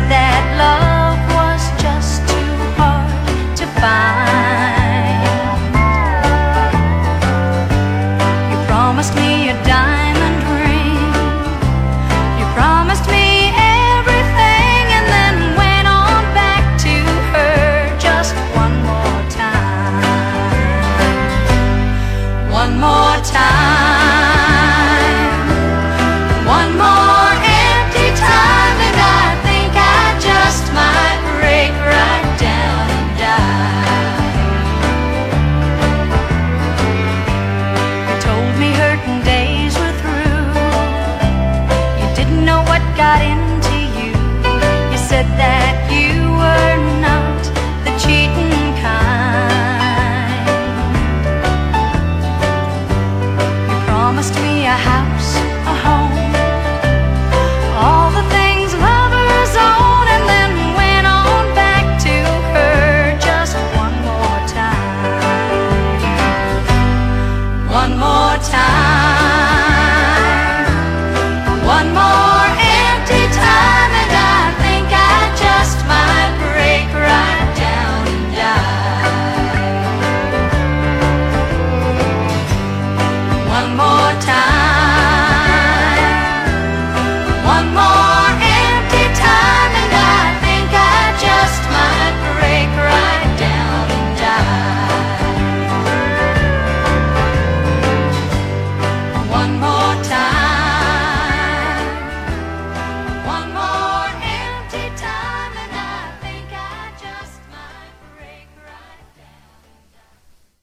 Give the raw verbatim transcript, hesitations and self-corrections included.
that love was just too hard to find. You promised me a diamond ring, you promised me everything, and then went on back to her just one more time. One more time, one more empty time, and I think I just might break right down and die. You told me hurting days were through, you didn't know what got into you. You said that you were not the cheating kind. You promised me a house, a home, all the things lovers own, and then went on back to her just one more time. One more time, one more empty time, and I think I just might break right down and die. One more time, one more empty time, and I think I just might break right down and die. One more time.